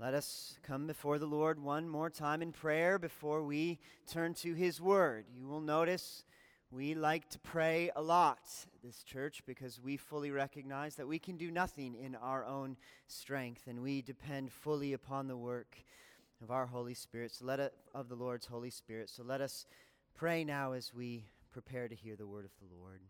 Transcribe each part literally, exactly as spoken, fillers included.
Let us come before the Lord one more time in prayer before we turn to His Word. You will notice we like to pray a lot at this church because we fully recognize that we can do nothing in our own strength, and we depend fully upon the work of our Holy Spirit, so let it, of the Lord's Holy Spirit. So let us pray now as we prepare to hear the word of the Lord.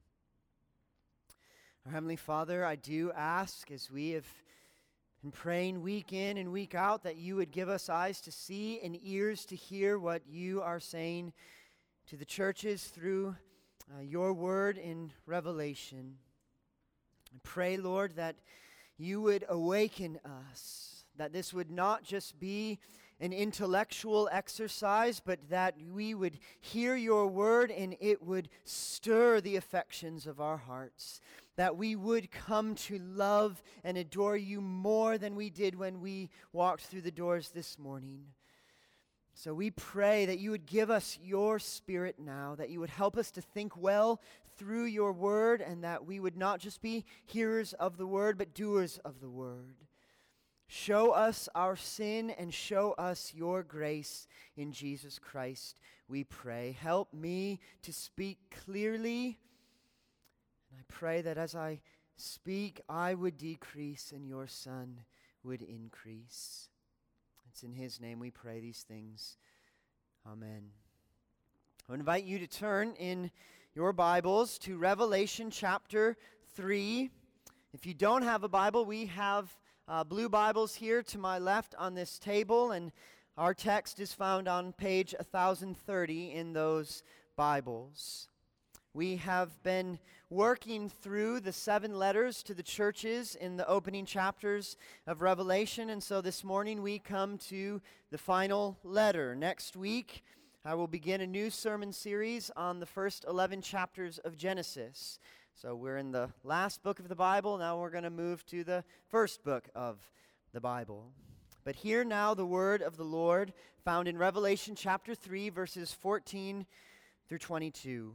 Our Heavenly Father, I do ask, as we have been praying week in and week out, that you would give us eyes to see and ears to hear what you are saying to the churches through uh, your word in Revelation. I pray, Lord, that you would awaken us, that this would not just be an intellectual exercise, but that we would hear your word and it would stir the affections of our hearts, that we would come to love and adore you more than we did when we walked through the doors this morning. So we pray that you would give us your Spirit now, that you would help us to think well through your word, and that we would not just be hearers of the word, but doers of the word. Show us our sin and show us your grace in Jesus Christ, we pray. Help me to speak clearly, and I pray that as I speak, I would decrease and your Son would increase. It's in His name we pray these things. Amen. I invite you to turn in your Bibles to Revelation chapter three. If you don't have a Bible, we have Uh, blue Bibles here to my left on this table, and our text is found on page one thousand thirty in those Bibles. We have been working through the seven letters to the churches in the opening chapters of Revelation, and so this morning we come to the final letter. Next week, I will begin a new sermon series on the first eleven chapters of Genesis. So we're in the last book of the Bible. Now we're going to move to the first book of the Bible. But hear now the word of the Lord found in Revelation chapter three, verses fourteen through twenty-two.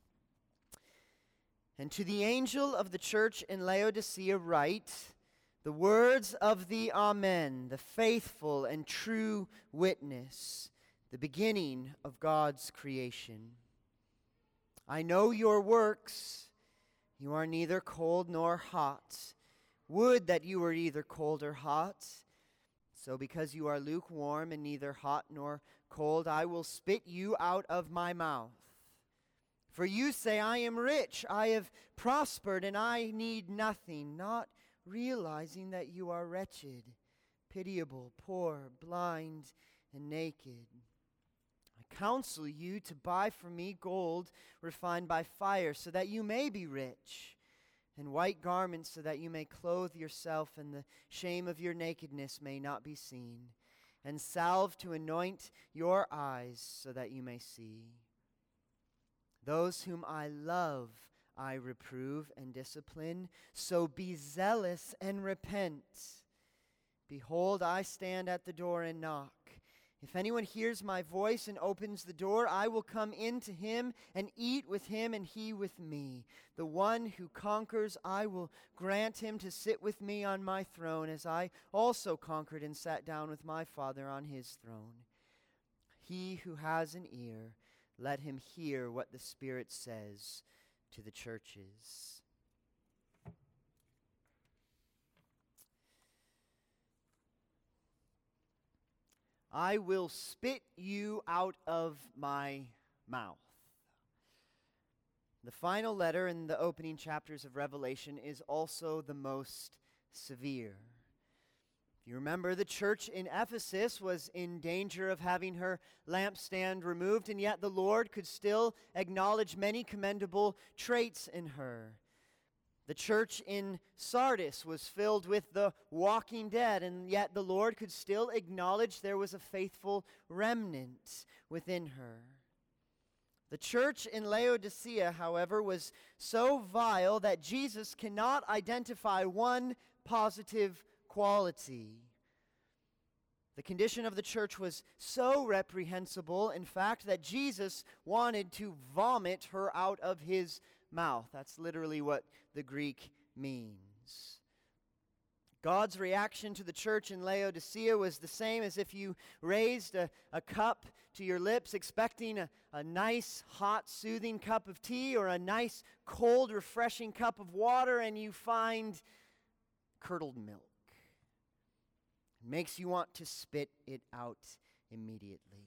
And to the angel of the church in Laodicea write, the words of the Amen, the faithful and true witness, the beginning of God's creation. I know your works. You are neither cold nor hot. Would that you were either cold or hot. So because you are lukewarm and neither hot nor cold, I will spit you out of my mouth. For you say, I am rich, I have prospered, and I need nothing, not realizing that you are wretched, pitiable, poor, blind, and naked. Counsel you to buy from me gold refined by fire, so that you may be rich, and white garments, so that you may clothe yourself, and the shame of your nakedness may not be seen, and salve to anoint your eyes, so that you may see. Those whom I love I reprove and discipline, so be zealous and repent. Behold, I stand at the door and knock. If anyone hears my voice and opens the door, I will come in to him and eat with him and he with me. The one who conquers, I will grant him to sit with me on my throne, as I also conquered and sat down with my Father on his throne. He who has an ear, let him hear what the Spirit says to the churches. I will spit you out of my mouth. The final letter in the opening chapters of Revelation is also the most severe. If you remember, the church in Ephesus was in danger of having her lampstand removed, and yet the Lord could still acknowledge many commendable traits in her. The church in Sardis was filled with the walking dead, and yet the Lord could still acknowledge there was a faithful remnant within her. The church in Laodicea, however, was so vile that Jesus cannot identify one positive quality. The condition of the church was so reprehensible, in fact, that Jesus wanted to vomit her out of his mouth. That's literally what the Greek means. God's reaction to the church in Laodicea was the same as if you raised a, a cup to your lips expecting a, a nice, hot, soothing cup of tea or a nice, cold, refreshing cup of water, and you find curdled milk. It makes you want to spit it out immediately.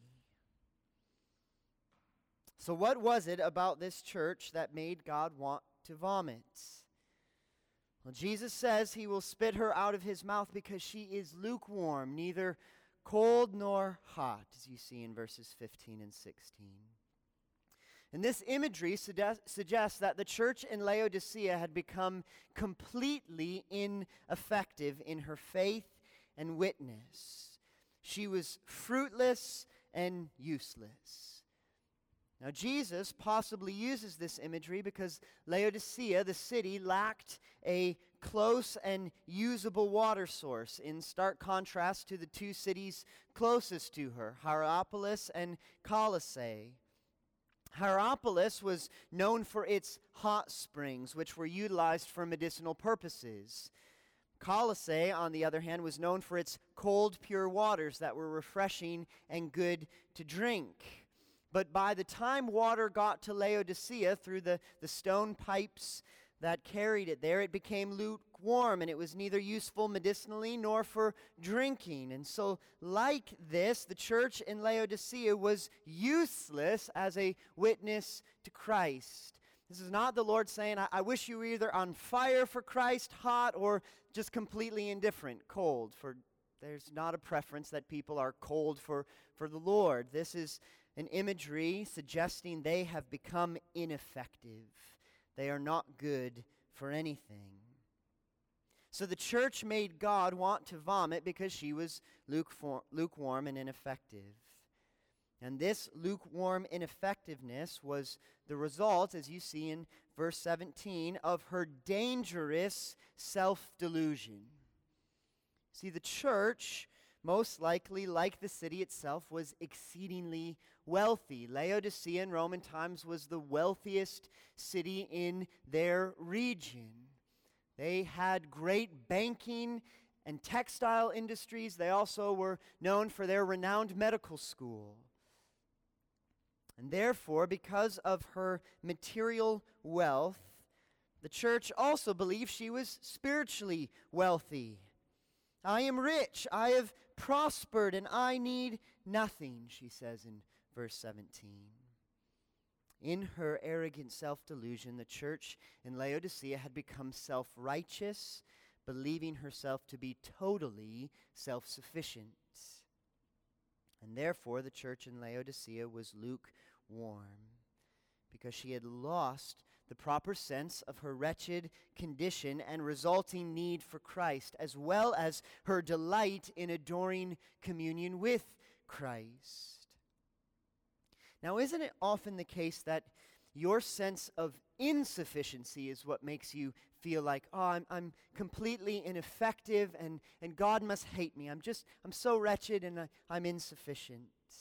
So what was it about this church that made God want to vomit? Well, Jesus says he will spit her out of his mouth because she is lukewarm, neither cold nor hot, as you see in verses fifteen and sixteen. And this imagery suggest, suggests that the church in Laodicea had become completely ineffective in her faith and witness. She was fruitless and useless. Now, Jesus possibly uses this imagery because Laodicea, the city, lacked a close and usable water source, in stark contrast to the two cities closest to her, Hierapolis and Colossae. Hierapolis was known for its hot springs, which were utilized for medicinal purposes. Colossae, on the other hand, was known for its cold, pure waters that were refreshing and good to drink. But by the time water got to Laodicea through the, the stone pipes that carried it there, it became lukewarm, and it was neither useful medicinally nor for drinking. And so, like this, the church in Laodicea was useless as a witness to Christ. This is not the Lord saying, I, I wish you were either on fire for Christ, hot, or just completely indifferent, cold. For there's not a preference that people are cold for, for the Lord. This is an imagery suggesting they have become ineffective. They are not good for anything. So the church made God want to vomit because she was lukewarm and ineffective. And this lukewarm ineffectiveness was the result, as you see in verse seventeen, of her dangerous self-delusion. See, the church, most likely, like the city itself, was exceedingly wealthy. Laodicea in Roman times was the wealthiest city in their region. They had great banking and textile industries. They also were known for their renowned medical school. And therefore, because of her material wealth, the church also believed she was spiritually wealthy. I am rich, I have prospered, and I need nothing, she says in verse seventeen. In her arrogant self-delusion, the church in Laodicea had become self-righteous, believing herself to be totally self-sufficient. And therefore, the church in Laodicea was lukewarm, because she had lost the proper sense of her wretched condition and resulting need for Christ, as well as her delight in adoring communion with Christ. Now, isn't it often the case that your sense of insufficiency is what makes you feel like, oh, I'm, I'm completely ineffective and, and God must hate me. I'm just, I'm so wretched and I, I'm insufficient.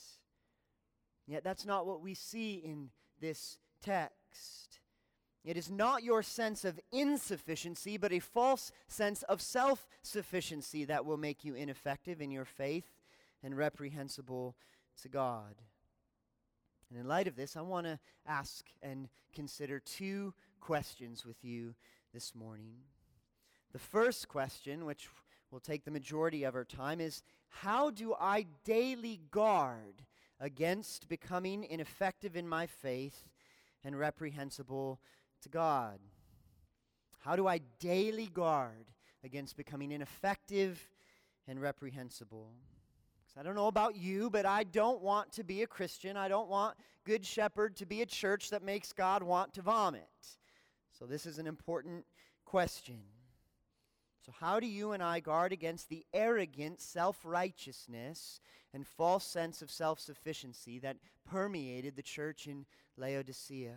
Yet that's not what we see in this text. It is not your sense of insufficiency, but a false sense of self-sufficiency that will make you ineffective in your faith and reprehensible to God. And in light of this, I want to ask and consider two questions with you this morning. The first question, which will take the majority of our time, is how do I daily guard against becoming ineffective in my faith and reprehensible to God? How do I daily guard against becoming ineffective and reprehensible? I don't know about you, but I don't want to be a Christian. I don't want Good Shepherd to be a church that makes God want to vomit. So this is an important question. So how do you and I guard against the arrogant self-righteousness and false sense of self-sufficiency that permeated the church in Laodicea?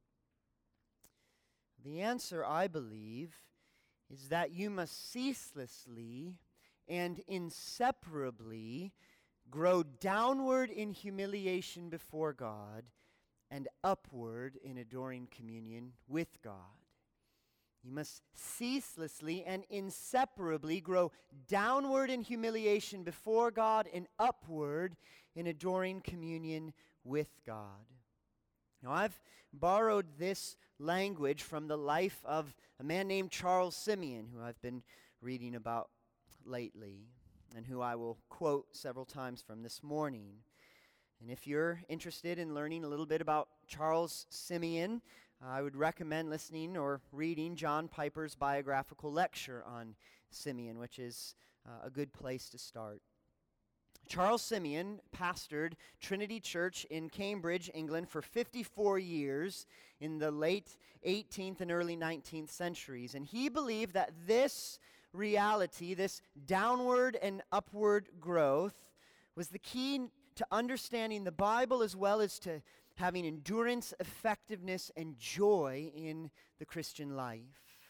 The answer, I believe, is that you must ceaselessly and inseparably grow downward in humiliation before God and upward in adoring communion with God. You must ceaselessly and inseparably grow downward in humiliation before God and upward in adoring communion with God. Now, I've borrowed this language from the life of a man named Charles Simeon, who I've been reading about lately, and who I will quote several times from this morning. And if you're interested in learning a little bit about Charles Simeon, I would recommend listening or reading John Piper's biographical lecture on Simeon, which is uh, a good place to start. Charles Simeon pastored Trinity Church in Cambridge, England for fifty-four years in the late eighteenth and early nineteenth centuries. And he believed that this reality, this downward and upward growth, was the key to understanding the Bible as well as to having endurance, effectiveness, and joy in the Christian life.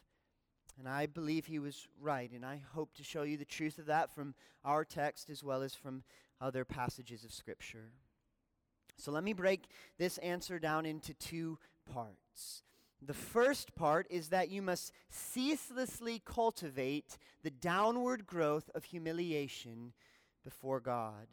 And I believe he was right, and I hope to show you the truth of that from our text as well as from other passages of Scripture. So let me break this answer down into two parts. The first part is that you must ceaselessly cultivate the downward growth of humiliation before God.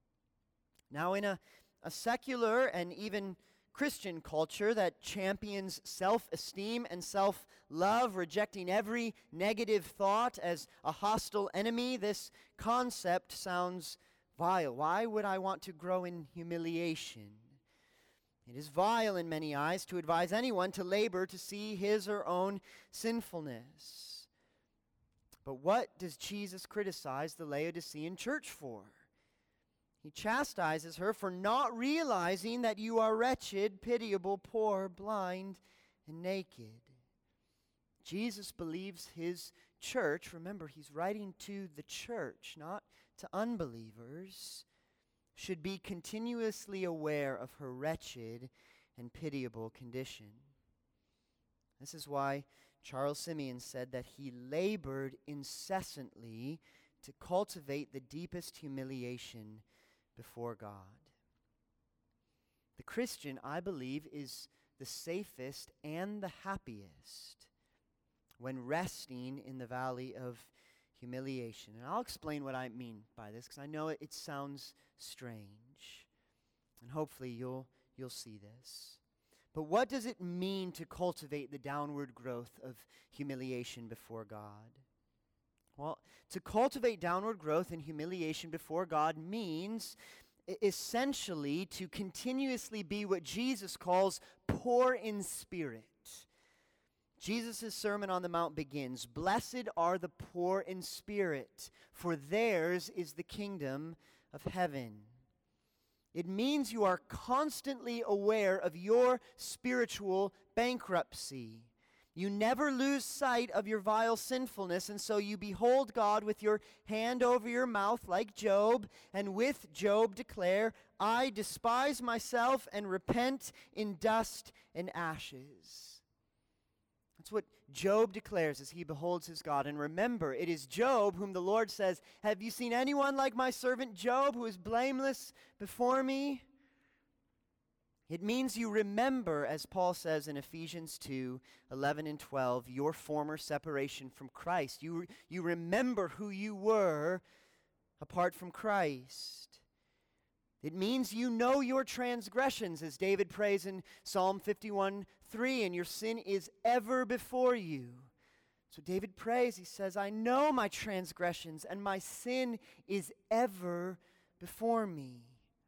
Now, in a A secular and even Christian culture that champions self-esteem and self-love, rejecting every negative thought as a hostile enemy, this concept sounds vile. Why would I want to grow in humiliation? It is vile in many eyes to advise anyone to labor to see his or own sinfulness. But what does Jesus criticize the Laodicean church for? He chastises her for not realizing that you are wretched, pitiable, poor, blind, and naked. Jesus believes his church, remember he's writing to the church, not to unbelievers, should be continuously aware of her wretched and pitiable condition. This is why Charles Simeon said that he labored incessantly to cultivate the deepest humiliation before God. The Christian, I believe, is the safest and the happiest when resting in the valley of humiliation. And I'll explain what I mean by this, because I know it, it sounds strange. And hopefully you'll you'll see this. But what does it mean to cultivate the downward growth of humiliation before God? Well, to cultivate downward growth and humiliation before God means essentially to continuously be what Jesus calls poor in spirit. Jesus' Sermon on the Mount begins, "Blessed are the poor in spirit, for theirs is the kingdom of heaven." It means you are constantly aware of your spiritual bankruptcy. You never lose sight of your vile sinfulness, and so you behold God with your hand over your mouth like Job, and with Job declare, "I despise myself and repent in dust and ashes." That's what Job declares as he beholds his God. And remember, it is Job whom the Lord says, "Have you seen anyone like my servant Job, who is blameless before me?" It means you remember, as Paul says in Ephesians two, eleven and twelve, your former separation from Christ. You, you remember who you were apart from Christ. It means you know your transgressions, as David prays in Psalm fifty-one three, and your sin is ever before you. So David prays, he says, "I know my transgressions, and my sin is ever before me."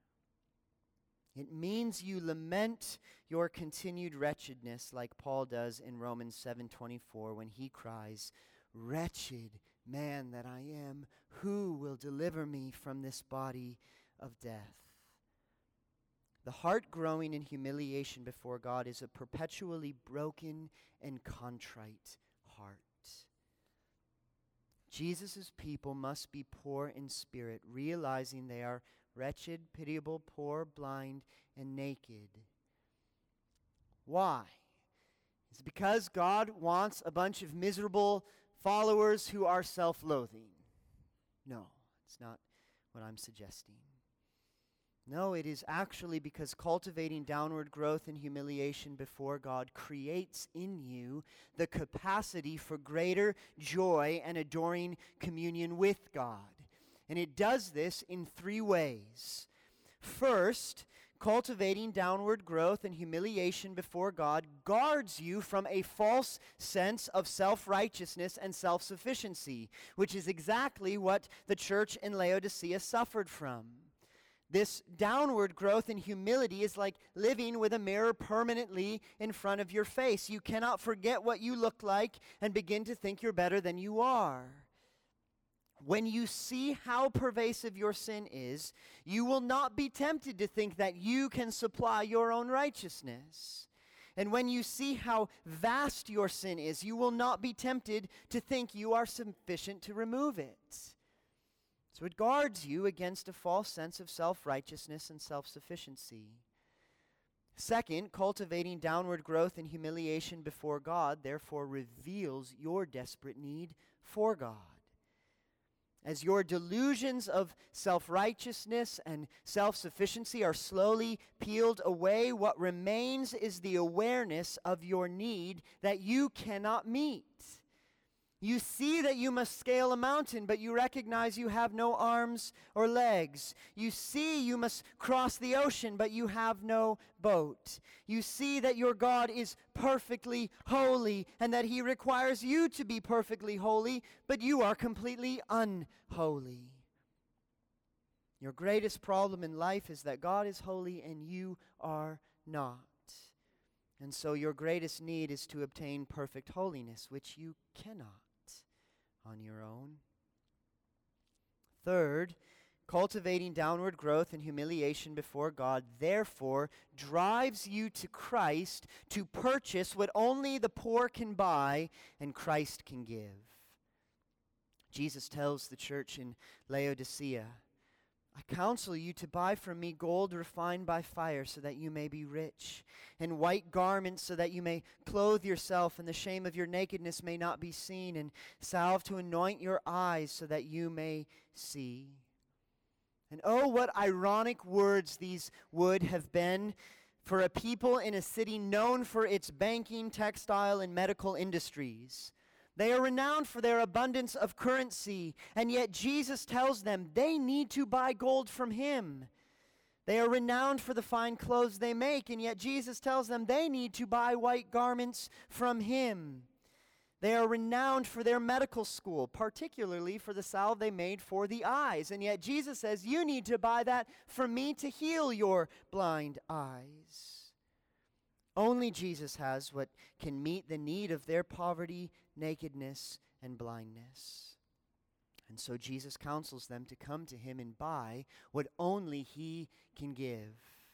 It means you lament your continued wretchedness, like Paul does in Romans seven twenty-four when he cries, "Wretched man that I am, who will deliver me from this body of death?" The heart growing in humiliation before God is a perpetually broken and contrite heart. Jesus' people must be poor in spirit, realizing they are wretched, pitiable, poor, blind, and naked. Why? It's because God wants a bunch of miserable followers who are self-loathing. No, it's not what I'm suggesting. No, it is actually because cultivating downward growth and humiliation before God creates in you the capacity for greater joy and adoring communion with God. And it does this in three ways. First, cultivating downward growth and humiliation before God guards you from a false sense of self-righteousness and self-sufficiency, which is exactly what the church in Laodicea suffered from. This downward growth in humility is like living with a mirror permanently in front of your face. You cannot forget what you look like and begin to think you're better than you are. When you see how pervasive your sin is, you will not be tempted to think that you can supply your own righteousness. And when you see how vast your sin is, you will not be tempted to think you are sufficient to remove it. So it guards you against a false sense of self-righteousness and self-sufficiency. Second, cultivating downward growth and humiliation before God therefore reveals your desperate need for God. As your delusions of self-righteousness and self-sufficiency are slowly peeled away, what remains is the awareness of your need that you cannot meet. You see that you must scale a mountain, but you recognize you have no arms or legs. You see you must cross the ocean, but you have no boat. You see that your God is perfectly holy and that He requires you to be perfectly holy, but you are completely unholy. Your greatest problem in life is that God is holy and you are not. And so your greatest need is to obtain perfect holiness, which you cannot on your own. Third, cultivating downward growth and humiliation before God therefore drives you to Christ to purchase what only the poor can buy and Christ can give. Jesus tells the church in Laodicea, I counsel you to buy from me gold refined by fire so that you may be rich, and white garments so that you may clothe yourself and the shame of your nakedness may not be seen, and salve to anoint your eyes so that you may see. And oh, what ironic words these would have been for a people in a city known for its banking, textile, and medical industries. They are renowned for their abundance of currency, and yet Jesus tells them they need to buy gold from Him. They are renowned for the fine clothes they make, and yet Jesus tells them they need to buy white garments from Him. They are renowned for their medical school, particularly for the salve they made for the eyes, and yet Jesus says you need to buy that from me to heal your blind eyes. Only Jesus has what can meet the need of their poverty, nakedness, and blindness. And so Jesus counsels them to come to Him and buy what only He can give.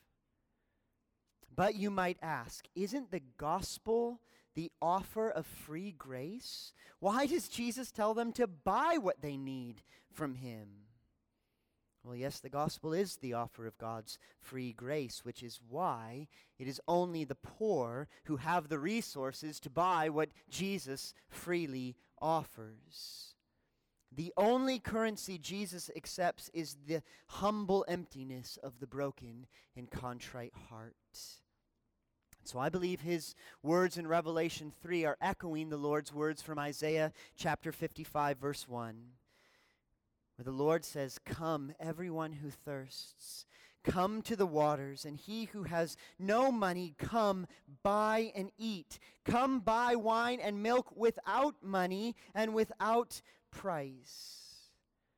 But you might ask, isn't the gospel the offer of free grace? Why does Jesus tell them to buy what they need from Him? Well, yes, the gospel is the offer of God's free grace, which is why it is only the poor who have the resources to buy what Jesus freely offers. The only currency Jesus accepts is the humble emptiness of the broken and contrite heart. So I believe His words in Revelation three are echoing the Lord's words from Isaiah chapter fifty-five, verse one. Where the Lord says, come, everyone who thirsts, come to the waters, and he who has no money, come, buy and eat. Come buy wine and milk without money and without price.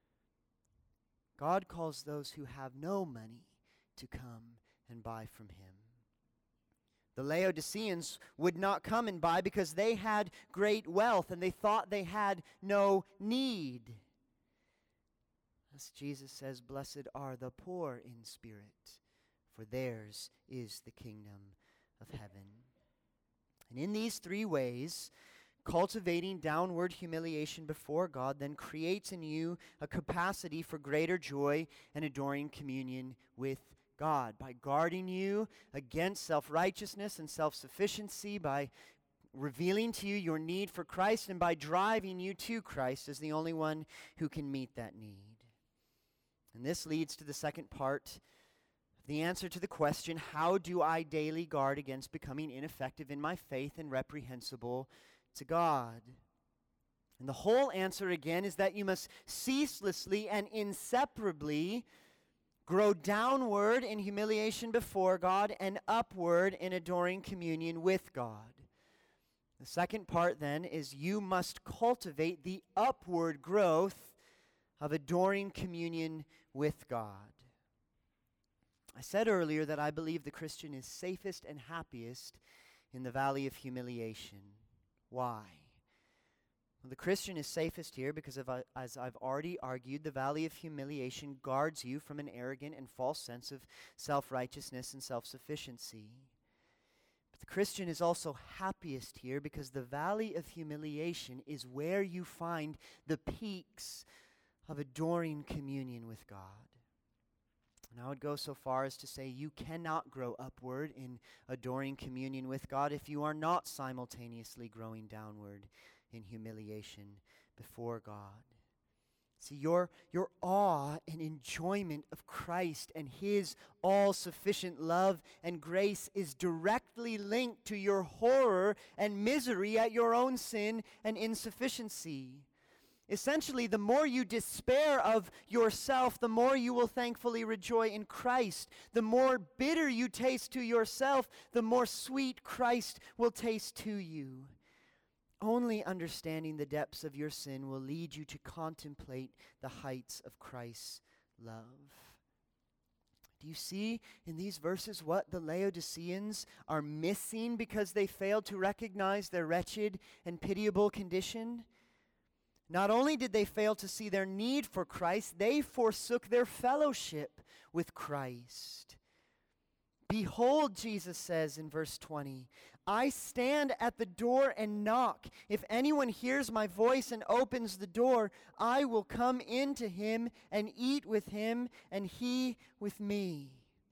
God calls those who have no money to come and buy from Him. The Laodiceans would not come and buy because they had great wealth and they thought they had no need. As Jesus says, blessed are the poor in spirit, for theirs is the kingdom of heaven. And in these three ways, cultivating downward humiliation before God then creates in you a capacity for greater joy and adoring communion with God, by guarding you against self-righteousness and self-sufficiency, by revealing to you your need for Christ, and by driving you to Christ as the only one who can meet that need. And this leads to the second part the answer to the question, how do I daily guard against becoming ineffective in my faith and reprehensible to God? And the whole answer again is that you must ceaselessly and inseparably grow downward in humiliation before God and upward in adoring communion with God. The second part then is you must cultivate the upward growth of adoring communion with God. I said earlier that I believe the Christian is safest and happiest in the valley of humiliation. Why? Well, the Christian is safest here because, of, uh, as I've already argued, the valley of humiliation guards you from an arrogant and false sense of self-righteousness and self-sufficiency. But the Christian is also happiest here because the valley of humiliation is where you find the peaks of adoring communion with God. And I would go so far as to say you cannot grow upward in adoring communion with God if you are not simultaneously growing downward in humiliation before God. See, your, your awe and enjoyment of Christ and His all-sufficient love and grace is directly linked to your horror and misery at your own sin and insufficiency. Essentially, the more you despair of yourself, the more you will thankfully rejoice in Christ. The more bitter you taste to yourself, the more sweet Christ will taste to you. Only understanding the depths of your sin will lead you to contemplate the heights of Christ's love. Do you see in these verses what the Laodiceans are missing because they failed to recognize their wretched and pitiable condition? Not only did they fail to see their need for Christ, they forsook their fellowship with Christ. Behold, Jesus says in verse twenty, I stand at the door and knock. If anyone hears my voice and opens the door, I will come into him and eat with him and he with me.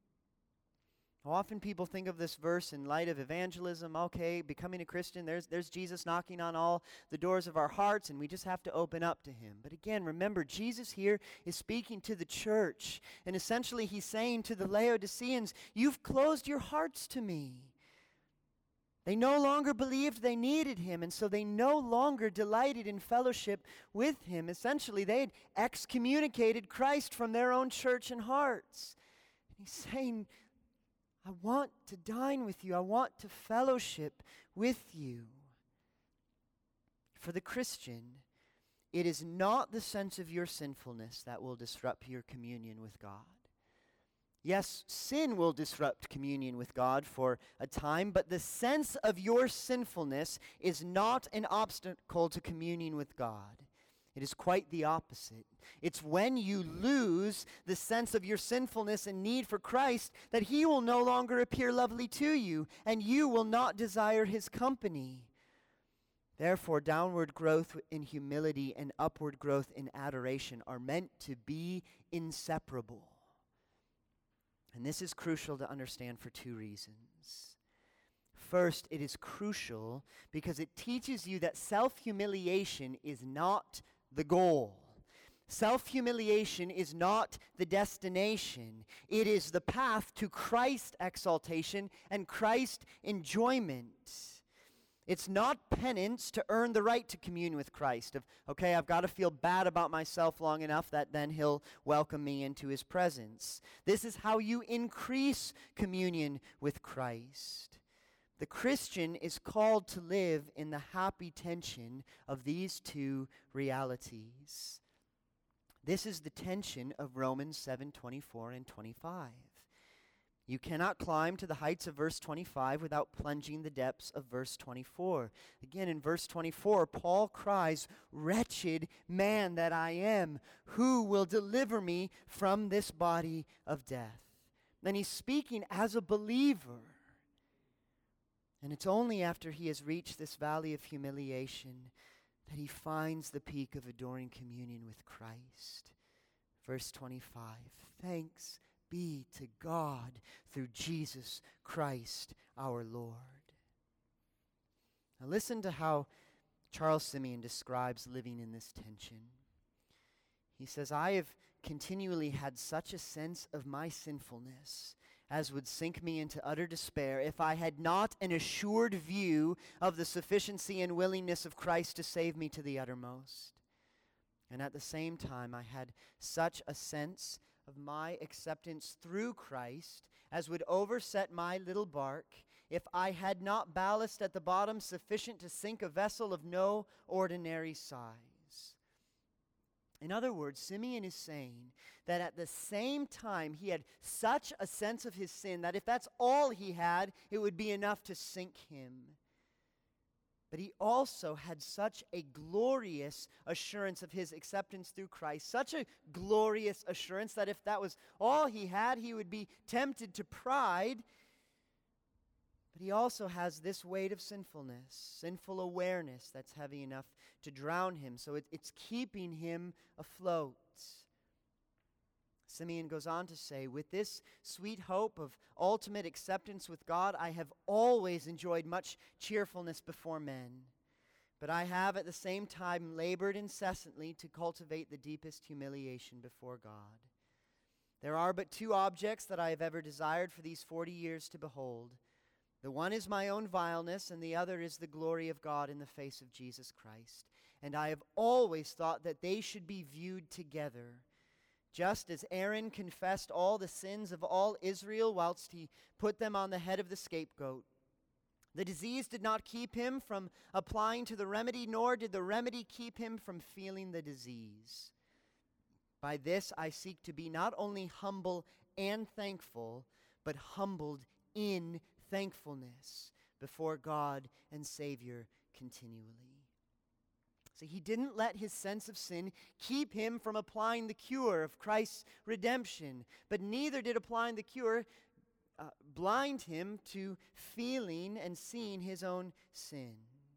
Often people think of this verse in light of evangelism. Okay, becoming a Christian, there's, there's Jesus knocking on all the doors of our hearts, and we just have to open up to Him. But again, remember, Jesus here is speaking to the church, and essentially He's saying to the Laodiceans, you've closed your hearts to me. They no longer believed they needed Him, and so they no longer delighted in fellowship with Him. Essentially, they had excommunicated Christ from their own church and hearts. And He's saying, I want to dine with you. I want to fellowship with you. For the Christian, it is not the sense of your sinfulness that will disrupt your communion with God. Yes, sin will disrupt communion with God for a time, but the sense of your sinfulness is not an obstacle to communion with God. It is quite the opposite. It's when you lose the sense of your sinfulness and need for Christ that He will no longer appear lovely to you, and you will not desire His company. Therefore, downward growth in humility and upward growth in adoration are meant to be inseparable. And this is crucial to understand for two reasons. First, it is crucial because it teaches you that self-humiliation is not the goal. Self-humiliation is not the destination. It is the path to Christ exaltation and Christ enjoyment. It's not penance to earn the right to commune with Christ. Of, okay, I've got to feel bad about myself long enough that then He'll welcome me into His presence. This is how you increase communion with Christ. The Christian is called to live in the happy tension of these two realities. This is the tension of Romans seven twenty-four and twenty-five. You cannot climb to the heights of verse twenty-five without plunging the depths of verse twenty-four. Again, in verse twenty-four, Paul cries, "Wretched man that I am, who will deliver me from this body of death?" Then he's speaking as a believer. And it's only after he has reached this valley of humiliation that he finds the peak of adoring communion with Christ. Verse twenty-five, thanks be to God through Jesus Christ our Lord. Now listen to how Charles Simeon describes living in this tension. He says, I have continually had such a sense of my sinfulness as would sink me into utter despair if I had not an assured view of the sufficiency and willingness of Christ to save me to the uttermost. And at the same time, I had such a sense of my acceptance through Christ as would overset my little bark if I had not ballast at the bottom sufficient to sink a vessel of no ordinary size. In other words, Simeon is saying that at the same time he had such a sense of his sin that if that's all he had, it would be enough to sink him. But he also had such a glorious assurance of his acceptance through Christ, such a glorious assurance that if that was all he had, he would be tempted to pride. But he also has this weight of sinfulness, sinful awareness that's heavy enough to drown him. So it, it's keeping him afloat. Simeon goes on to say, with this sweet hope of ultimate acceptance with God, I have always enjoyed much cheerfulness before men. But I have at the same time labored incessantly to cultivate the deepest humiliation before God. There are but two objects that I have ever desired for these forty years to behold. The one is my own vileness, and the other is the glory of God in the face of Jesus Christ. And I have always thought that they should be viewed together. Just as Aaron confessed all the sins of all Israel whilst he put them on the head of the scapegoat. The disease did not keep him from applying to the remedy, nor did the remedy keep him from feeling the disease. By this I seek to be not only humble and thankful, but humbled in thankfulness before God and Savior continually. So he didn't let his sense of sin keep him from applying the cure of Christ's redemption, but neither did applying the cure uh, blind him to feeling and seeing his own sin.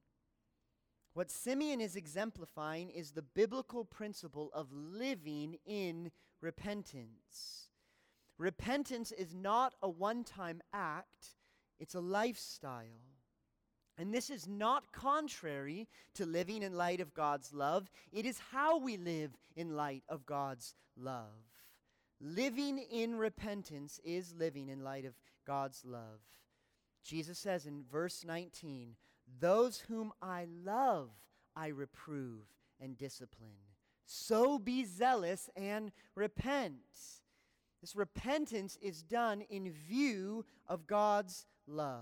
What Simeon is exemplifying is the biblical principle of living in repentance. Repentance is not a one-time act, it's a lifestyle. And this is not contrary to living in light of God's love. It is how we live in light of God's love. Living in repentance is living in light of God's love. Jesus says in verse nineteen, "Those whom I love, I reprove and discipline. So be zealous and repent." This repentance is done in view of God's love.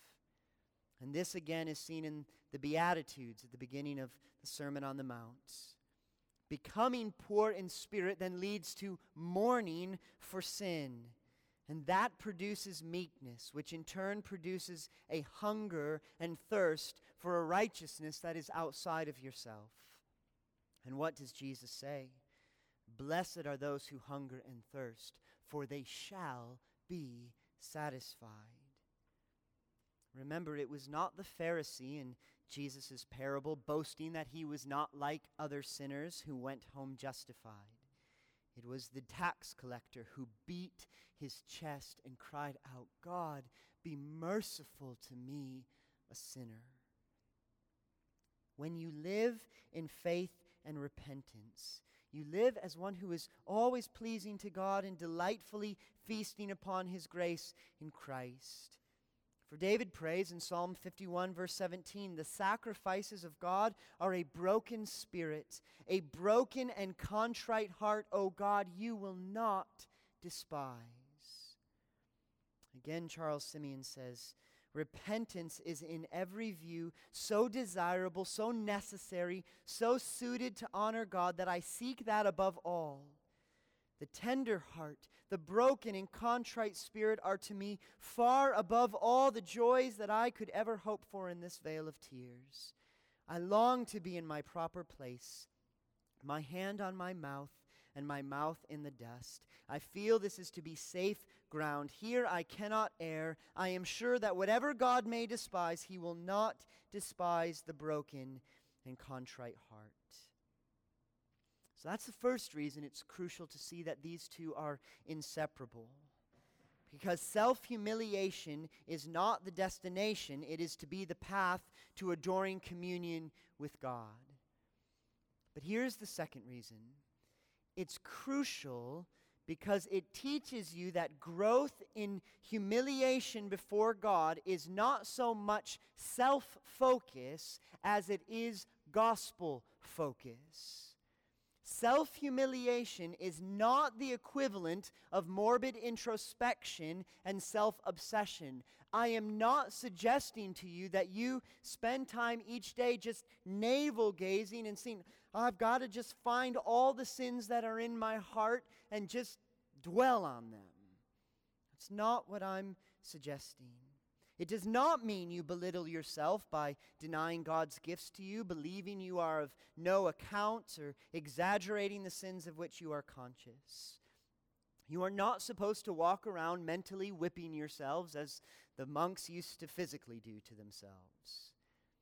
And this again is seen in the Beatitudes at the beginning of the Sermon on the Mount. Becoming poor in spirit then leads to mourning for sin. And that produces meekness, which in turn produces a hunger and thirst for a righteousness that is outside of yourself. And what does Jesus say? Blessed are those who hunger and thirst, for they shall be satisfied. Remember, it was not the Pharisee in Jesus' parable boasting that he was not like other sinners who went home justified. It was the tax collector who beat his chest and cried out, "God, be merciful to me, a sinner." When you live in faith and repentance, you live as one who is always pleasing to God and delightfully feasting upon his grace in Christ. For David prays in Psalm fifty-one, verse seventeen, "The sacrifices of God are a broken spirit, a broken and contrite heart, O God, you will not despise." Again, Charles Simeon says, repentance is in every view so desirable, so necessary, so suited to honor God that I seek that above all. The tender heart, the broken and contrite spirit are to me far above all the joys that I could ever hope for in this vale of tears. I long to be in my proper place, my hand on my mouth and my mouth in the dust. I feel this is to be safe ground. Here I cannot err. I am sure that whatever God may despise, he will not despise the broken and contrite heart. So that's the first reason it's crucial to see that these two are inseparable. Because self-humiliation is not the destination, it is to be the path to adoring communion with God. But here's the second reason. It's crucial because it teaches you that growth in humiliation before God is not so much self-focus as it is gospel focus. Self-humiliation is not the equivalent of morbid introspection and self-obsession. I am not suggesting to you that you spend time each day just navel-gazing and seeing, oh, I've got to just find all the sins that are in my heart and just dwell on them. That's not what I'm suggesting. It does not mean you belittle yourself by denying God's gifts to you, believing you are of no account, or exaggerating the sins of which you are conscious. You are not supposed to walk around mentally whipping yourselves as the monks used to physically do to themselves.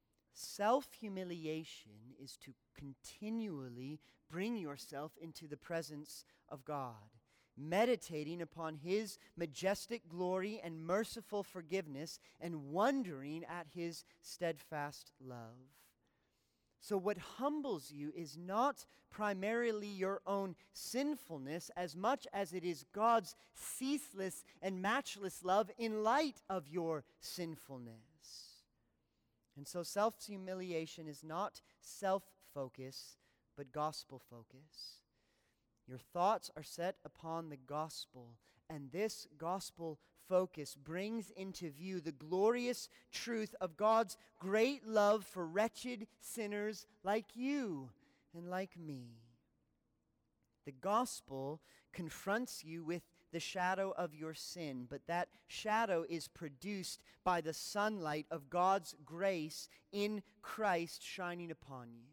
Self-humiliation is to continually bring yourself into the presence of God, meditating upon His majestic glory and merciful forgiveness, and wondering at His steadfast love. So what humbles you is not primarily your own sinfulness as much as it is God's ceaseless and matchless love in light of your sinfulness. And so self-humiliation is not self-focus, but gospel-focus. Your thoughts are set upon the gospel, and this gospel focus brings into view the glorious truth of God's great love for wretched sinners like you and like me. The gospel confronts you with the shadow of your sin, but that shadow is produced by the sunlight of God's grace in Christ shining upon you.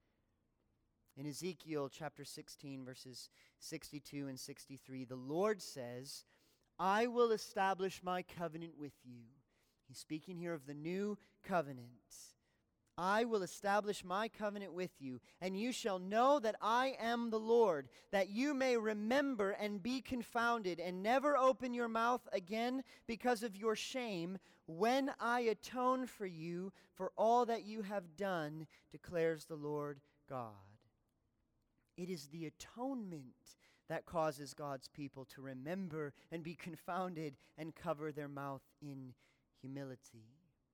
In Ezekiel chapter sixteen, verses sixty-two and sixty-three, the Lord says, I will establish my covenant with you. He's speaking here of the new covenant. I will establish my covenant with you, and you shall know that I am the Lord, that you may remember and be confounded, and never open your mouth again because of your shame, when I atone for you for all that you have done, declares the Lord God. It is the atonement that causes God's people to remember and be confounded and cover their mouth in humility.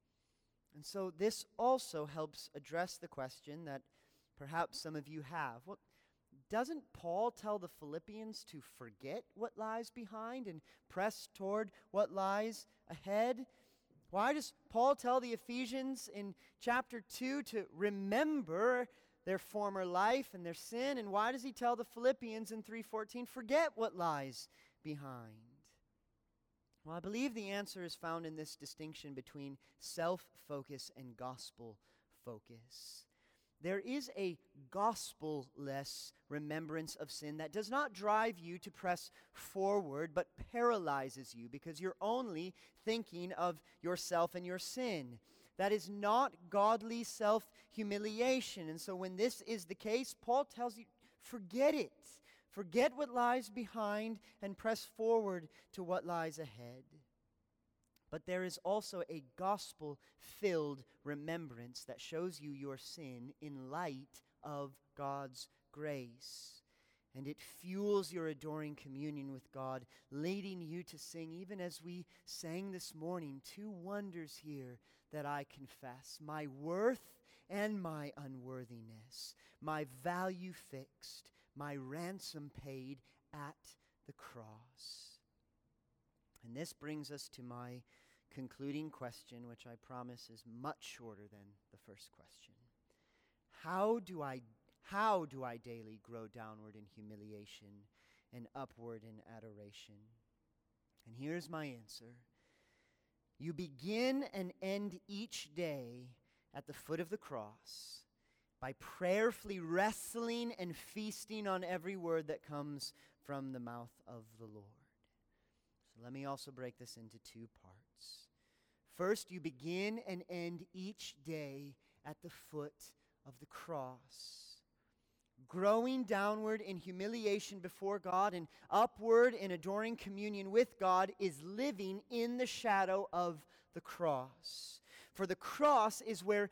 And so this also helps address the question that perhaps some of you have. Well, doesn't Paul tell the Philippians to forget what lies behind and press toward what lies ahead? Why does Paul tell the Ephesians in chapter two to remember their former life and their sin? And why does he tell the Philippians in three fourteen, forget what lies behind? Well, I believe the answer is found in this distinction between self-focus and gospel focus. There is a gospel-less remembrance of sin that does not drive you to press forward, but paralyzes you because you're only thinking of yourself and your sin. That is not godly self-humiliation. And so when this is the case, Paul tells you, forget it. Forget what lies behind and press forward to what lies ahead. But there is also a gospel-filled remembrance that shows you your sin in light of God's grace. And it fuels your adoring communion with God, leading you to sing, even as we sang this morning, two wonders here that I confess, my worth and my unworthiness, my value fixed, my ransom paid at the cross. And this brings us to my concluding question, which I promise is much shorter than the first question. How do I How do I daily grow downward in humiliation and upward in adoration? And here's my answer. You begin and end each day at the foot of the cross by prayerfully wrestling and feasting on every word that comes from the mouth of the Lord. So let me also break this into two parts. First, you begin and end each day at the foot of the cross. Growing downward in humiliation before God and upward in adoring communion with God is living in the shadow of the cross. For the cross is where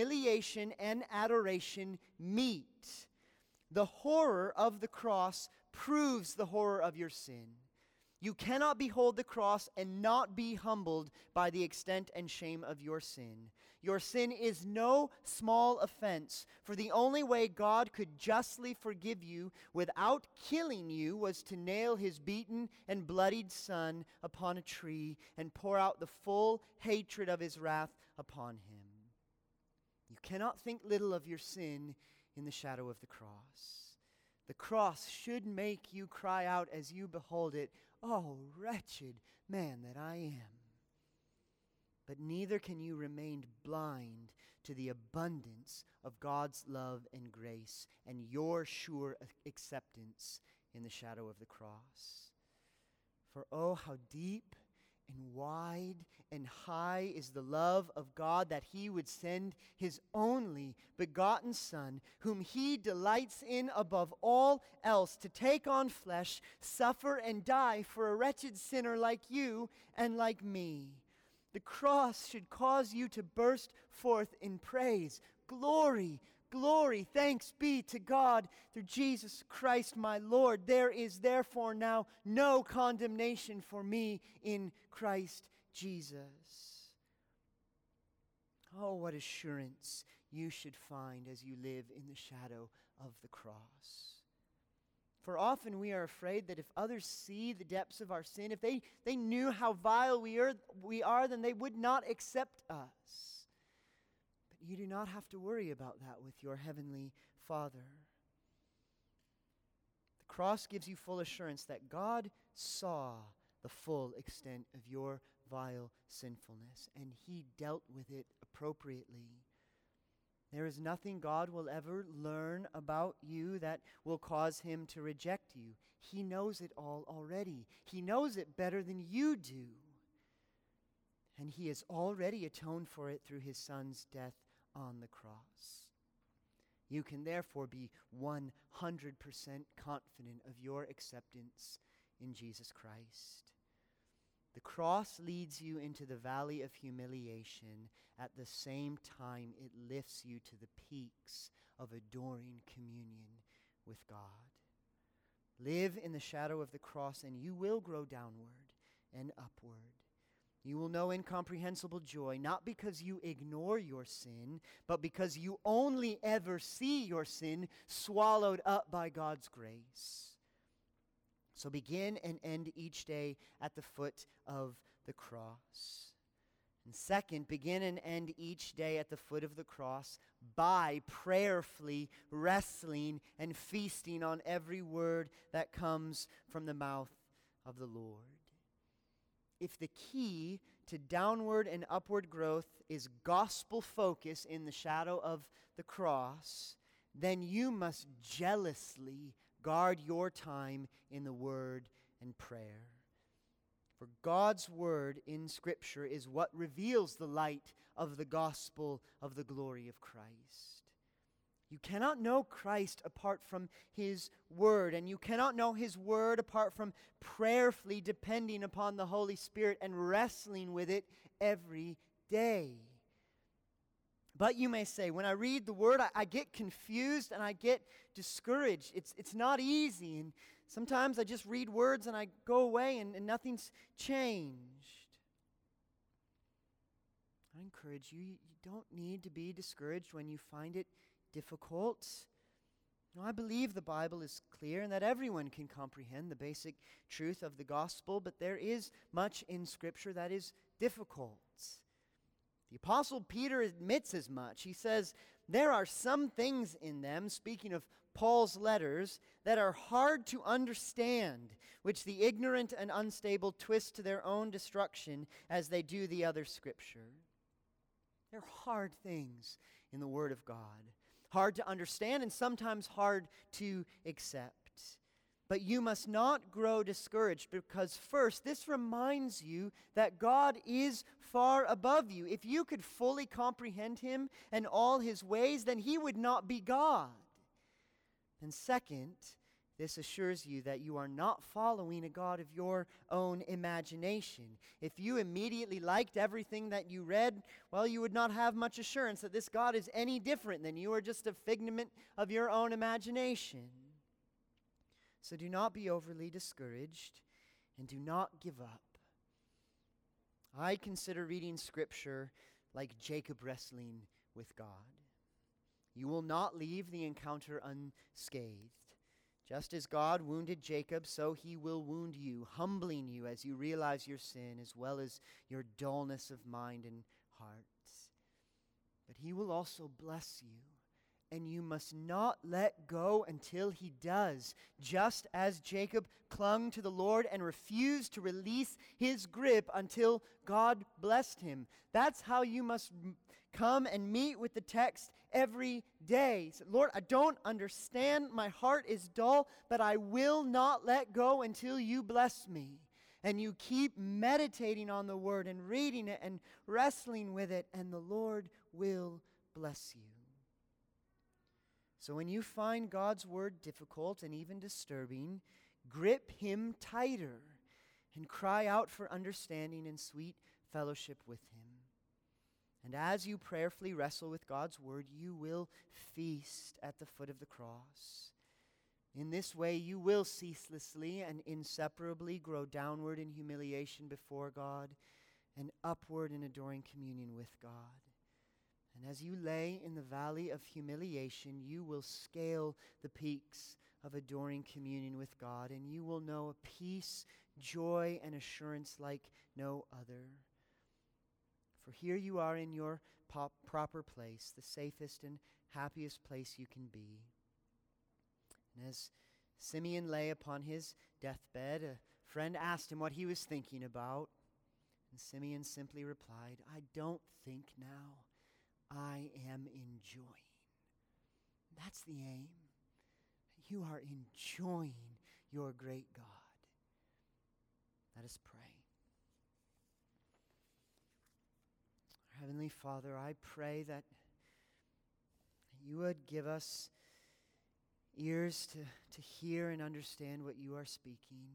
humiliation and adoration meet. The horror of the cross proves the horror of your sin. You cannot behold the cross and not be humbled by the extent and shame of your sin. Your sin is no small offense, for the only way God could justly forgive you without killing you was to nail his beaten and bloodied Son upon a tree and pour out the full hatred of his wrath upon him. You cannot think little of your sin in the shadow of the cross. The cross should make you cry out as you behold it, "Oh, wretched man that I am." But neither can you remain blind to the abundance of God's love and grace and your sure acceptance in the shadow of the cross. For oh, how deep and wide and high is the love of God that he would send his only begotten Son, whom he delights in above all else, to take on flesh, suffer and die for a wretched sinner like you and like me. The cross should cause you to burst forth in praise. Glory, glory, thanks be to God through Jesus Christ my Lord. There is therefore now no condemnation for me in Christ Jesus. Oh, what assurance you should find as you live in the shadow of the cross. For often we are afraid that if others see the depths of our sin, if they, they knew how vile we are, we are, then they would not accept us. But you do not have to worry about that with your heavenly Father. The cross gives you full assurance that God saw the full extent of your vile sinfulness, and he dealt with it appropriately. There is nothing God will ever learn about you that will cause him to reject you. He knows it all already. He knows it better than you do. And he has already atoned for it through his Son's death on the cross. You can therefore be one hundred percent confident of your acceptance in Jesus Christ. The cross leads you into the valley of humiliation. At the same time, it lifts you to the peaks of adoring communion with God. Live in the shadow of the cross, and you will grow downward and upward. You will know incomprehensible joy, not because you ignore your sin, but because you only ever see your sin swallowed up by God's grace. So begin and end each day at the foot of the cross. And second, begin and end each day at the foot of the cross by prayerfully wrestling and feasting on every word that comes from the mouth of the Lord. If the key to downward and upward growth is gospel focus in the shadow of the cross, then you must jealously guard your time in the Word and prayer. For God's Word in Scripture is what reveals the light of the gospel of the glory of Christ. You cannot know Christ apart from His Word, and you cannot know His Word apart from prayerfully depending upon the Holy Spirit and wrestling with it every day. But you may say, when I read the Word, I, I get confused and I get discouraged. It's, it's not easy, and sometimes I just read words and I go away and, and nothing's changed. I encourage you, you don't need to be discouraged when you find it difficult. You know, I believe the Bible is clear and that everyone can comprehend the basic truth of the gospel, but there is much in Scripture that is difficult. The Apostle Peter admits as much. He says, there are some things in them, speaking of Paul's letters, that are hard to understand, which the ignorant and unstable twist to their own destruction as they do the other Scripture. They're hard things in the Word of God. Hard to understand and sometimes hard to accept. But you must not grow discouraged, because first, this reminds you that God is far above you. If you could fully comprehend Him and all His ways, then He would not be God. And second, this assures you that you are not following a God of your own imagination. If you immediately liked everything that you read, well, you would not have much assurance that this God is any different than you, or just a figment of your own imagination. So do not be overly discouraged, and do not give up. I consider reading Scripture like Jacob wrestling with God. You will not leave the encounter unscathed. Just as God wounded Jacob, so he will wound you, humbling you as you realize your sin as well as your dullness of mind and heart. But he will also bless you, and you must not let go until he does, just as Jacob clung to the Lord and refused to release his grip until God blessed him. That's how you must come and meet with the text every day. So, Lord, I don't understand. My heart is dull, but I will not let go until you bless me. And you keep meditating on the word and reading it and wrestling with it, and the Lord will bless you. So when you find God's word difficult and even disturbing, grip him tighter and cry out for understanding and sweet fellowship with him. And as you prayerfully wrestle with God's word, you will feast at the foot of the cross. In this way, you will ceaselessly and inseparably grow downward in humiliation before God and upward in adoring communion with God. And as you lay in the valley of humiliation, you will scale the peaks of adoring communion with God, and you will know a peace, joy, and assurance like no other. For here you are in your pop- proper place, the safest and happiest place you can be. And as Simeon lay upon his deathbed, a friend asked him what he was thinking about, and Simeon simply replied, "I don't think now. I am enjoying." That's the aim. You are enjoying your great God. Let us pray. Our Heavenly Father, I pray that you would give us ears to, to hear and understand what you are speaking.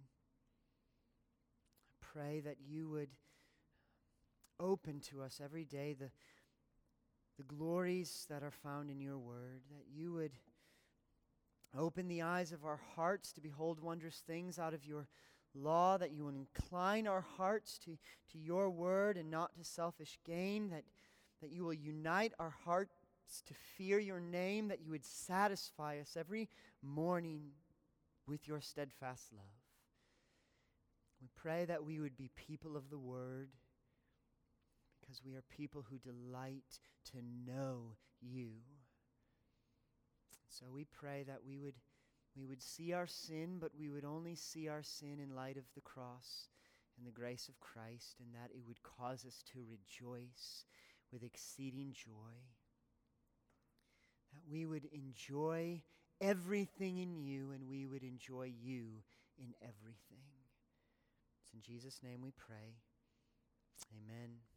I pray that you would open to us every day the the glories that are found in your word, that you would open the eyes of our hearts to behold wondrous things out of your law, that you would incline our hearts to, to your word and not to selfish gain, that, that you will unite our hearts to fear your name, that you would satisfy us every morning with your steadfast love. We pray that we would be people of the word, because we are people who delight to know you. So we pray that we would we would see our sin, but we would only see our sin in light of the cross and the grace of Christ, and that it would cause us to rejoice with exceeding joy. That we would enjoy everything in you, and we would enjoy you in everything. It's in Jesus' name we pray. Amen.